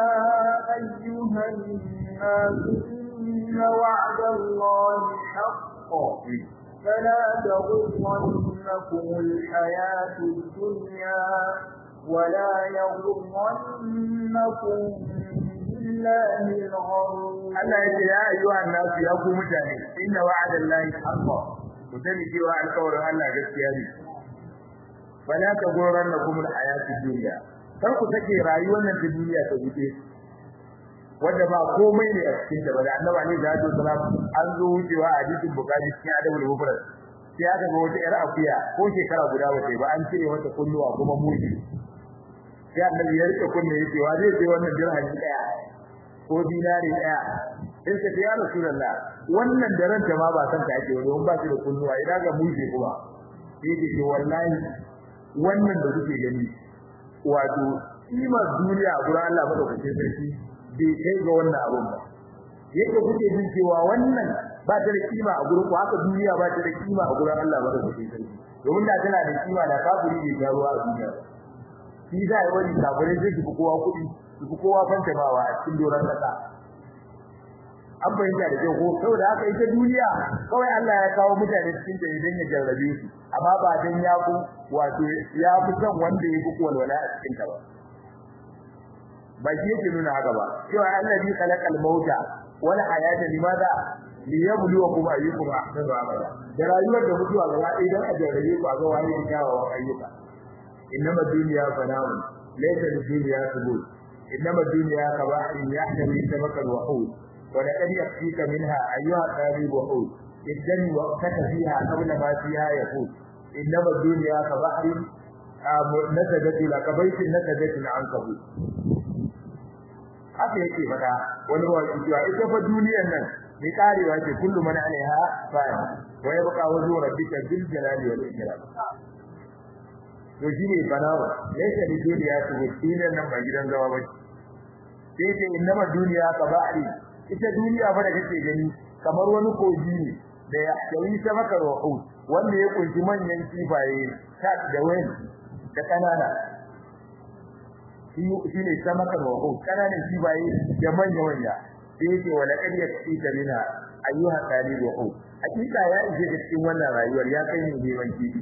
ayyuhan nas inna wa'dallahi haqqun فلا تغرنكم الحياة الدنيا ولا يغرنكم بالله الغرور Allah yake ya ayyuha an-nas ya ku mutane inna wa'dallahi haqqun mutane cewa alƙawarin Allah gaskiya ne fala taghurrannakum al-hayat ad-dunya kar ku take rayuwar nan ta duniya ta wuce wanda ba komai ne a cikin da ba da annabi ne da sallam an zo wucewa a hadisin bukhari cikin adabul mufrad sai aka ga wata yar akuya ko shekara guda ba sai ba an cire mata kunnuwa kuma mushi sai annabi ya rike kunne yake wa zai sai wannan dirhami daya ko dinari daya sai ka ya rasulullah wannan daren ta ma ba san ta ake wani ba shi da kunnuwa idan ga mushi kuma sai ce wallahi wannan da kuke gani wato kimar duniya a gurin Allah madaukakin sarki bai kai ga wannan abun ba yake kuke jin cewa wannan ba ta da kima a gurin ku haka duniya ba ta da kima a gurin Allah madaukakin sarki domin da tana da kima da kafiri ne ga ruwa a duniya shi da wani kafirin zai fi kowa kudi fi kowa fanta bawa a cikin doran kasa an bayyana da ko saboda haka ita duniya kawai Allah ya kawo mutane cikin ta idan ya jarrabe su amma ba dan ya ku wato ya fi son wanda ya fi walwala a cikin ta ba ba shi yake nuna haka ba cewa allazi khalaqal mauta wal hayata limadha liyabluwakum ayyukum ahsanu amala da rayuwar da mutuwa gaba ɗaya dan a jarrabe ku a ga wani ya kawo ayyuka innama dunya fana'un laysa lid-dunya thubut innama dunya kaba'in yahtawi sabaqal wahud wa laqad yaqtika minha ayyuha qalib wahud idan waqtaka fiha qabla ma fiha yaqut innama dunya kaba'in nasajatu lakabaytin nasajatin ankabut haka yake fada wani wani cewa ita fa duniyar nan mai karewa ce kullu man alaiha fa'il wa yabqa wajhu rabbika bil jalali wal ikram to shine banawa laysa li duniya tu dinan nan ba gidan gawa ba sai ce innama duniya kabari ita duniya fa da kake gani kamar wani koji ne da ya yi samaka ruhu wanda ya kunshi manyan kifaye ta da wani da kanana shi ne samaka ruhu kananan kifaye da manya manya sai yake wala kad yakfika mina ayyuha talib ruhu hakika ya ishe da cikin wannan rayuwar ya kai ni neman kifi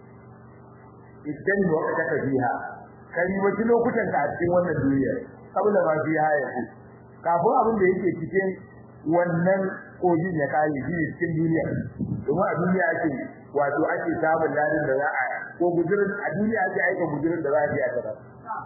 idan waqta ka fiha kai wata lokutan ka a cikin wannan duniya kabla ma fiha ya ku kafin abin da yake cikin wannan kogin ya kare shi cikin duniya domin a duniya ake wato ake samun ladin da za a ko gudurin a duniya ake aika gudurin da za a yi a gaba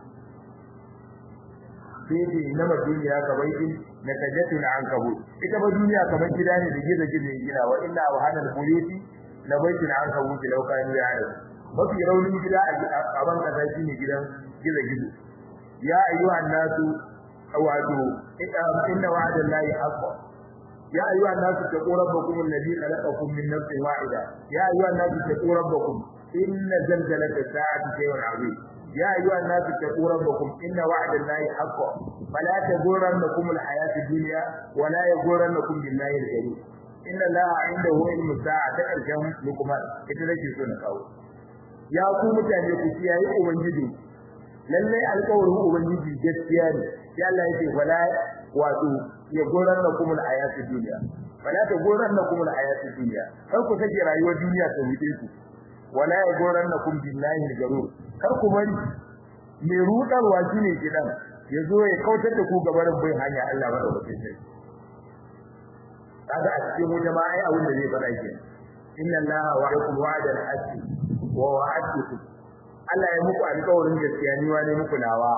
sai na duniya kamar in na tajatu na an kabu ita ba duniya kamar gida ne da gizo gizo gina wa inna wa hadal buyuti la baitin an kabu ki lauka ni ya da mafi raunin gida a ban kasa shine gidan gizo gizo ya ayyuhan nasu wato inna wa'dallahi haqqun يا أيها الناس اتقوا ربكم الذي خلقكم من نفس واحدة يا أيها الناس اتقوا ربكم إن زلزلة الساعة شيء عظيم يا أيها الناس اتقوا ربكم إن وعد الله حق فلا تغرنكم الحياة الدنيا ولا يغرنكم بالله الغرور إن الله عنده علم الساعة تكرشم لكمان إتلاقي سنة قول يا قوم تانيكم سيائي أبنجدوا للي القول أبنجدوا جسياني يا الله يتي فلا واتو يغرنكم الحياة الدنيا فلا تغرنكم الحياة الدنيا kar ku take rayuwar duniya ta wuce ku wala yaghrannakum billahi al-garur kar ku bari me rudarwa shine kidan yazo ya kautar da ku gaban bin hanya Allah ba da wuce sai kaga a cikin jama'a ai abin da zai fara ke inna allaha wa'akum wa'dan haqqi wa wa'adtukum Allah ya muku alƙawarin gaskiya ni wa ne muku nawa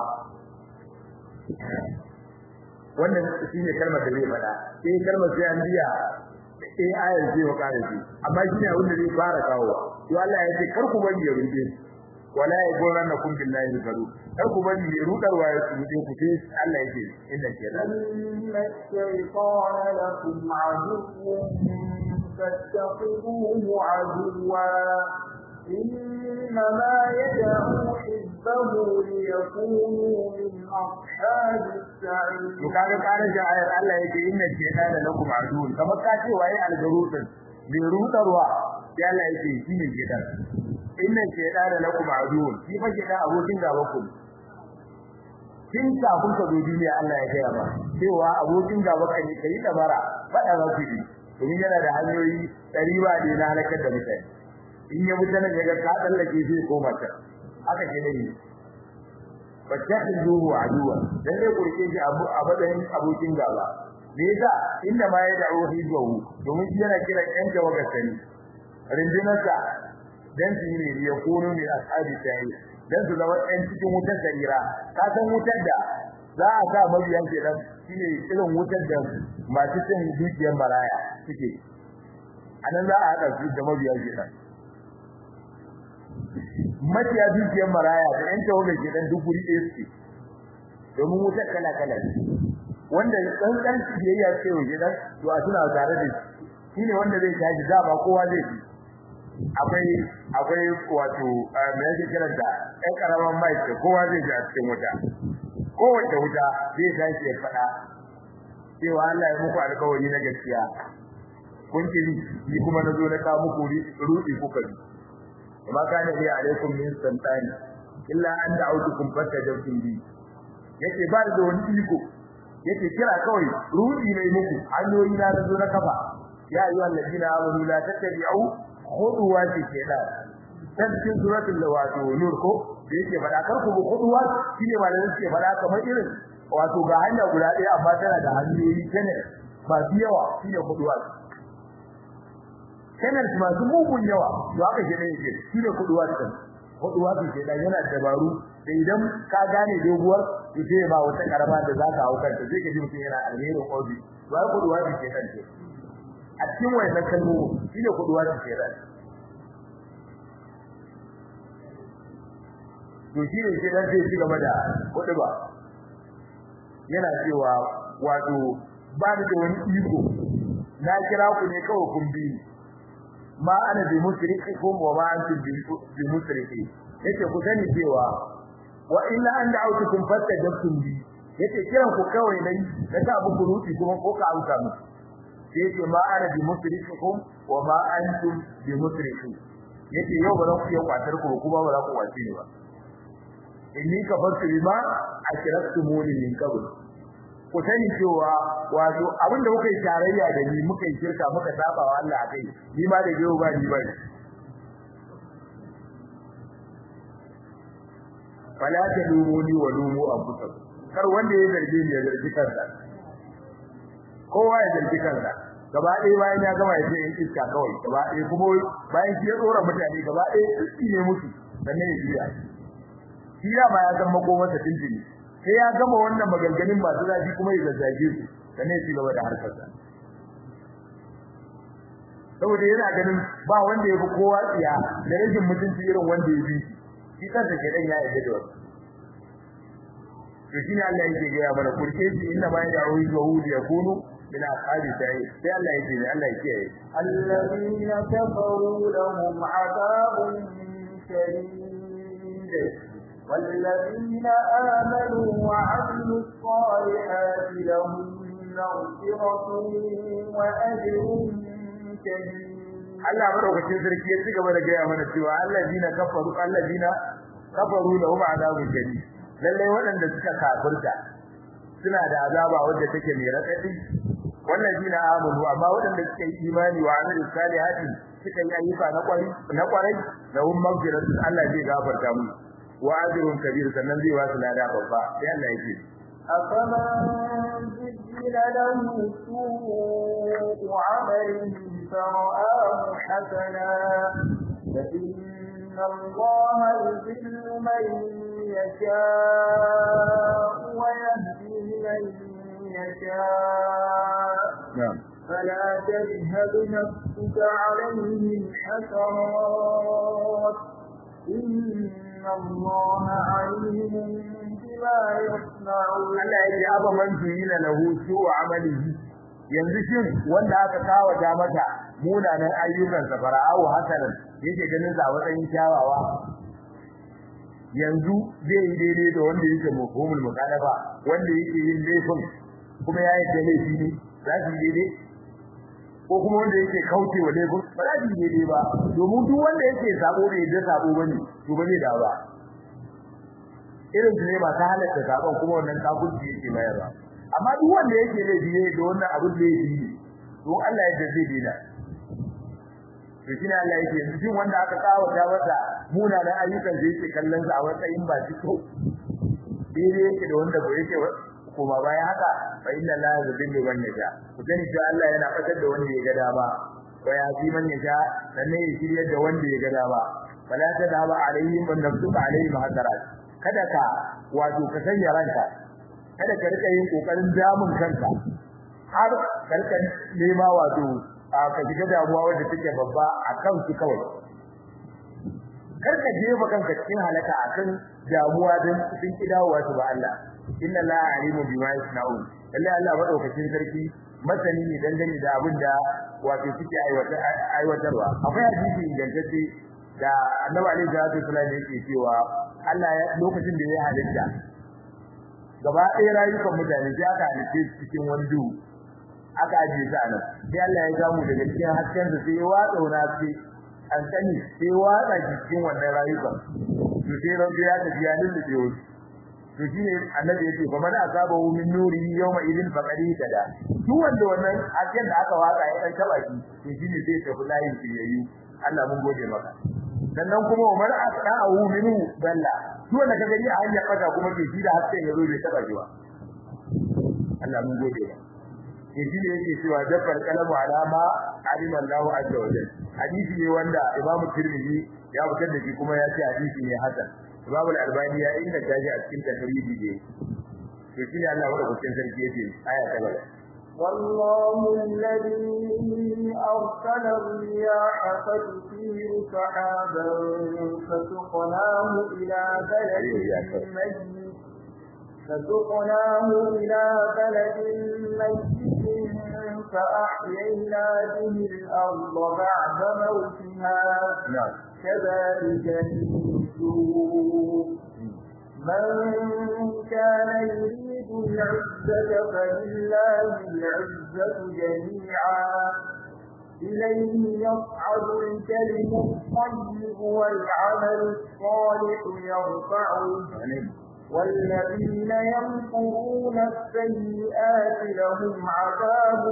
wannan shine kalmar da zai fada sai kalmar sai an biya sai ayar ce wa kare shi amma shine abin da zai fara kawo to Allah ya ce kar ku bari ya rude wala yaghrannakum billahi garu kar ku bari ya rudarwa ya rude ku sai Allah ya ce inna shaytan inna shaytana lakum aduwwun fattakhidhuhu aduwwa إنما يدعو حزبه ليكونوا من أصحاب السعير. وكان قال جاء الله يجي إن الشيطان لكم عدو كما كاتي وهي الجروط بيروت الروا يا الله يجي شيء الشيطان إن الشيطان لكم عدو كيف الشيطان أبو تنجا وكم kin kafin ka zo duniya Allah ya gaya ba cewa abokin gaba kan yi kai dabara fada za ku yi domin yana da hanyoyi ɗari ba da na halakar da mutane in ya mutane daga ka tsallake sai koma ta haka ke dai fatakhuhu aduwa dan dai kurke shi abu abadan abokin gaba me yasa inda ma ya da'u hijahu domin shi yana kira yan jawaga sani rindinarsa dan su ne ya kono ne ashabi tayi dan su zama yan cikin wutar sa'ira ka san wutar da za a sa mabiyan ke dan shine irin wutar da masu cin dukiyar baraya suke anan za a hada su da mabiyan ke dan maciya dukiyar maraya da yan tawaga ke dan duk guri ɗaya suke domin wutar kala kala wanda tsantsan biyayya ce wa gidan to a suna tare da shi shine wanda zai tashi da ba kowa zai ci akwai akwai wato me yake kiran da ɗan karaman mai ce kowa zai ji a cikin wuta kowace wuta zai tashi ya faɗa cewa Allah ya muku alƙawari na gaskiya kun ci ni kuma na zo na ka muku rudi kuka bi وما كان لي عليكم من سلطان إلا أن دعوتكم فاستجبتم لي yace ba da wani iko yace kira kawai ruhi mai muku hanyoyi na zo na kafa ya ayyuhal ladina amanu la tattabi'u khutuwati shaytan cikin suratul wato nur ko da yake fada kar ku khutuwat shine malamin suke fada kamar irin wato ga hanya guda ɗaya amma tana da hanyoyi kenan ba yawa shine khutuwat kenan masu mugun yawa to haka shi ne yake shine kuduwa din kuduwa din sai dan yana dabaru da idan ka gane doguwar to sai ba wata karama da zaka hau kanta sai ka ji mutum yana alheri kobi to ai kuduwa din sai dan a cikin wannan kalmo shine kuduwa din sai dan to shine sai dan sai ci gaba da kuduba yana cewa wato ba da wani iko na kira ku ne kawai kun bi ma ana bi musrikikum wa ma antum bi musriki yace ku sani cewa wa illa an da'utukum fastajabtum bi yace kiran ku kawai nayi da ta abu kuruti kuma ko ka amsa mu sai ce ma ana bi musrifukum wa ma antum bi musrifu yace yau ba za ku iya kwatar ku kuma ba za ku kwace ni ba inni kafartu bima ashraktumuni min qabl ku sani cewa wato abinda muka yi tarayya da ni muka yi shirka muka saba wa Allah akai ni ma da yau ba ni ba fala talumuni wa lumu anfusakum kar wanda ya zarge ni ya zargi kansa kowa ya zargi kansa gaba ɗaya bayan ya gama ya ce in iska kawai gaba ɗaya kuma bayan shi ya tsora mutane gaba ɗaya iski ne musu sannan ya biya shi ya ma ya san makomarsa tintini sai ya gama wannan maganganun masu zafi kuma ya zazzage su sannan ya ci gaba da harkarsa saboda yana ganin ba wanda ya fi kowa tsiya da rashin mutunci irin wanda ya bi shi kansa ke dan ya yarda da wannan to shine Allah yake ga mana kurke shi inna ma ya'udu wa hu yakunu min ashabi sa'id sai Allah yake ne Allah yake alladhina kafaru lahum 'adabun shadid والذين آمنوا وعملوا الصالحات لهم مغفرة وأجر كبير Allah madaukakin sarki ya cigaba da gaya mana cewa allazina kafaru allazina kafaru lahum azabun shadid lalle waɗanda suka kafirta suna da azaba wanda take mai radadi wallazina amanu amma waɗanda suka yi imani wa amilus salihati suka yi ayyuka na kwarai na kwarai lahum maghfiratun Allah zai gafarta mu wa ajrun kabir sannan zai wasu lada babba sai Allah yake أفمن زين له سوء عمله فرآه حسنا فإن الله يضل من يشاء ويهدي من يشاء فلا تذهب نفسك عليهم حسرات إن الله عليم بما يصنعون Allah yake aba man tuyina lahu su'u amalihi yanzu shin wanda aka kawata mata munanan ayyukan sa fara'u hasanan yake ganin sa matsayin kyawawa yanzu zai yi daidai da wanda yake mafhumul muqalafa wanda yake yin laifin kuma ya yi laifi ne za su daidai ko kuma wanda yake kauce wa laifin ba za su daidai ba domin duk wanda yake sabo da yadda sabo bane to ba zai dawo ba irin su ne ba ta halatta sabon kuma wannan kafirci yake bayarwa amma duk wanda yake laifi ne da wannan abin da yake yi don Allah ya jaze dina to shine Allah yake yanzu shin wanda aka kawo da wata munanan ayyukan da yake kallon sa a matsayin ba shi ko dai yake da wanda bai yake kuma bayan haka fa inna la yuzillu man yasha ku sani cewa Allah yana fatar da wanda ya ga dama wa yazi man yasha sannan ya shiryar da wanda ya ga dama fala tadaba alaihim wa nafsuka alaihim hadarat kada ka wato ka sanya ranka kada ka rika yin kokarin damun kanka har ka rika nema wato ka shiga damuwa wanda take babba akan su kawai kar ka jefa kanka cikin halaka akan damuwa dan cikin kidawa su ba Allah inna la alimu bima yasnaun lalle Allah madaukakin sarki masani ne dangane da abin da wato suke aiwatarwa akwai hadisi ingantacce da Annabi alaihi salatu wasallam yake cewa Allah ya lokacin da ya halitta gaba ɗaya rayukan mutane sai aka halitta cikin wani duhu aka ajiye su a nan sai Allah ya gamu daga cikin hasken da sai ya watsa wani haske an sani sai ya watsa cikin wannan rayukan to sai ran ya tafi ya lullube wasu to shine annabi yake fa man asaba min nuri yawma idin faqadi tada duk wanda wannan hasken da aka watsa ya dan taba shi to shine zai tafi layin shiyayyu Allah mun gode maka sannan kuma Umar asra'u minhu dalla to da kaga ni a hanya fata kuma ke shi da haske ya zo bai taba jiwa Allah mun gode ba ke shi ne yake cewa jabbar kalamu alama alima Allahu azza wa jalla hadisi ne wanda Imam Tirmidhi ya fitar da shi kuma ya ce hadisi ne hasan Imam Al-Albani ya inganta shi a cikin tahriji ne to shi ne Allah wanda kucin sarki yake aya ta gaba والله الذي أرسل الرياح فتثير سحابا فسقناه إلى بلد ميت فسقناه إلى بلد ميت فأحيينا به الأرض بعد موتها كذلك النشور من كان يريد العزة فلله العزة جميعا إليه يصعد الكلم الطيب والعمل الصالح يرفعه والذين يمكرون السيئات لهم عذاب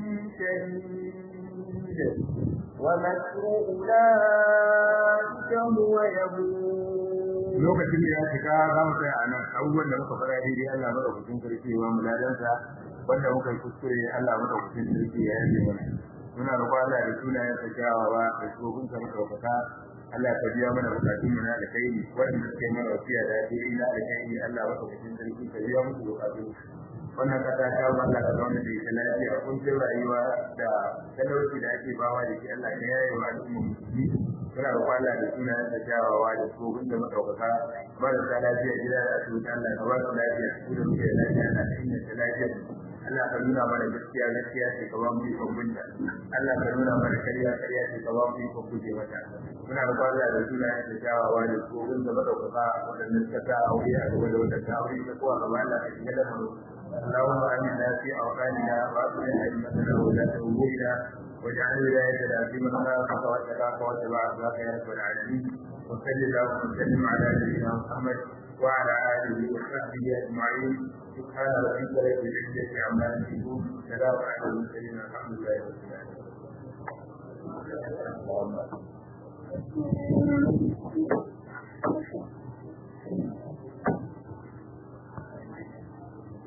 شديد ومكر أولئك هو يبور lokacin da ya shiga za mu tsaya a nan abubuwan da muka fara daidai Allah madaukakin sarki wa mu ladansa wanda muka yi kuskure Allah madaukakin sarki ya yi mana muna roƙon Allah da sunayen sa kyawawa da tsohon sa madaukaka Allah ka biya mana bukatun mu na da kai wanda suke mana wasiya da dai na da kai Allah madaukakin sarki ka biya musu bukatun wannan kasa ta mu Allah ka zauna da ita lafiya kun ji rayuwa da talauci da ake bawa da shi Allah ya yaye wa al'umma musulmi muna roƙon Allah da sunayen sa kyawawa da tsohon sa madaukaka marasa lafiya gida da asibiti Allah ka ba su lafiya su da muke lafiya da inganta lafiyar Allah ka nuna mana gaskiya gaskiya ce ka ba mu ikon binta Allah ka nuna mana kariya kariya ce ka ba mu ikon guje mata muna roƙon Allah da sunayen sa kyawawa da tsohon sa madaukaka wadanda suka sa aure a gaba da wadanda aure ta kowa gaba Allah ka shiga da mu اللهم آمنا في أوطاننا وأصلح أئمتنا وولاة أمورنا واجعل ولايتنا في من خافك واتقاك واتبع رضاك يا رب العالمين وصل اللهم وسلم على نبينا محمد وعلى آله وصحبه أجمعين سبحان ربك رب العزة عما يصفون سلام على المرسلين والحمد لله رب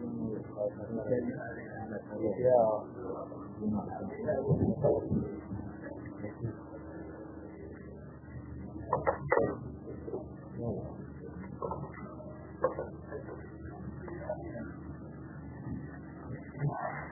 العالمين. Yeah.